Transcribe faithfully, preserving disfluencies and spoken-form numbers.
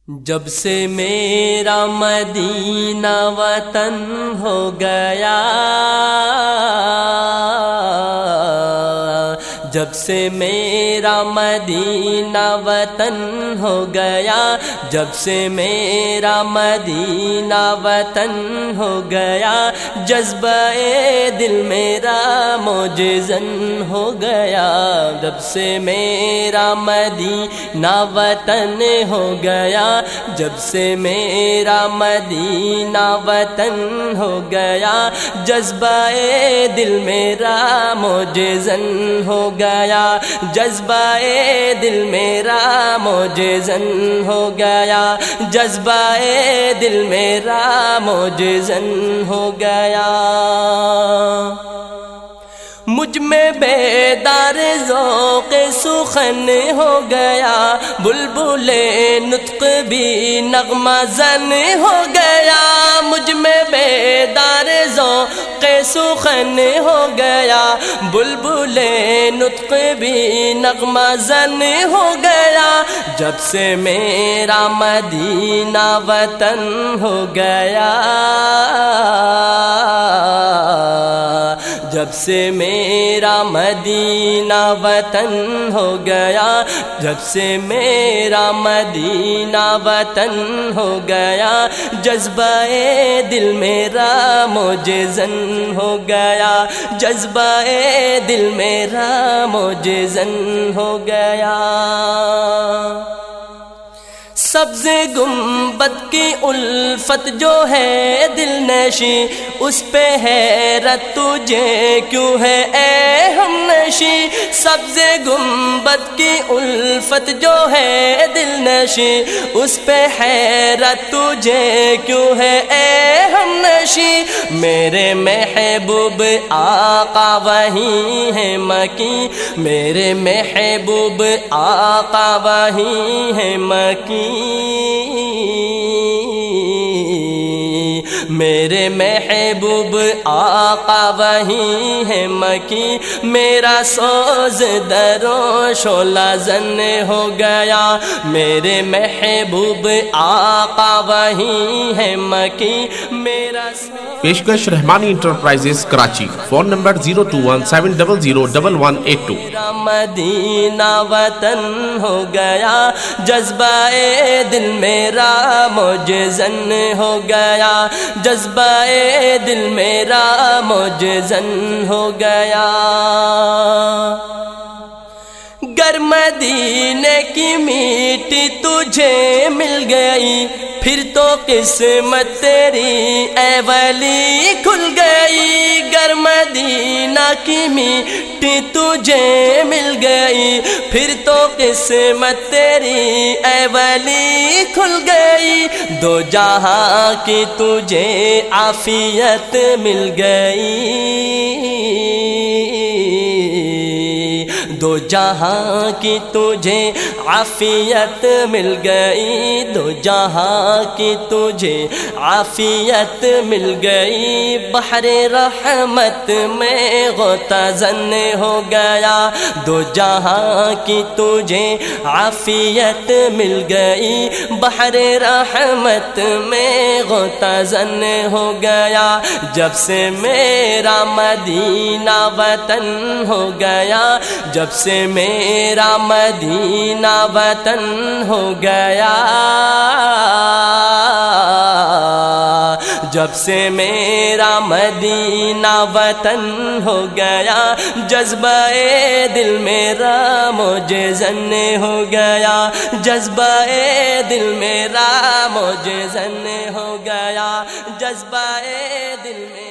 جب سے میرا مدینہ وطن ہو گیا، جب سے میرا مدینہ وطن ہو گیا، جب سے میرا مدینہ وطن ہو گیا، جذبہ دل میرا موجزن ہو گیا، جب سے میرا مدینہ وطن ہو گیا، جب سے میرا مدینہ وطن ہو گیا، جذبہ دل میرا موجزن ہو گیا، جذبہ دل میرا موجزن ہو گیا، جذبہ دل میرا موجزن ہو گیا۔ مجھ میں بیدار ذوق سخن ہو گیا، بلبل نطق بھی نغمہ زن ہو گیا، مجھ میں بیدار ذوق سخن ہو گیا، بلبل نطق بھی نغمہ زن ہو گیا، جب سے میرا مدینہ وطن ہو گیا، جب سے میرا مدینہ وطن ہو گیا، جب سے میرا مدینہ وطن ہو گیا، جذبہ دل میرا موجزن ہو گیا، جذبہ دل میرا موجزن ہو گیا۔ سبز گنبد کی الفت جو ہے دل نشی، اس پہ حیرت تجھے کیوں ہے اے ہم نشی، سبز گنبد کی الفت جو ہے دل نشی، اس پہ حیرت تجھے کیوں ہے اے ہم نشی، میرے محبوب آقا وہیں ہے مکی، میرے محبوب آقا وہیں ہے مکی، میرے محبوب آقا وہیں ہے مکی، میرا سوز درو شعلہ زن ہو گیا، میرے محبوب آقا وہیں ہے مکی، میرا پیشکش Rahmani enterprises Karachi, phone number zero two one seven double zero double one eight two. میرا مدینہ وطن ہو گیا، جذبہ دل میرا موجزن ہو گیا، جذبہ دل میرا موجزن ہو گیا۔ گر مدینے کی میٹھی تجھے مل گئی، پھر تو قسمت تیری اے ولی کھل گئی، گر مدینہ کی میٹھی تجھے مل گئی، پھر تو قسمت تیری اے ولی کھل گئی، دو جہاں کی تجھے عافیت مل گئی، دو جہاں کی تجھے عافیت مل گئی، دو جہاں کی تجھے عافیت مل گئی، بحر رحمت میں غوطہ زن ہو گیا، دو جہاں کی تجھے عافیت مل گئی، بحر رحمت میں غوطہ زن ہو گیا، جب سے میرا مدینہ وطن ہو گیا، جب سے میرا مدینہ وطن ہو گیا، جب سے میرا مدینہ وطن ہو گیا، جذبہ دل میرا موجزن ہو گیا، جذبہ دل میرا موجزن ہو گیا، جذبہ دل میرا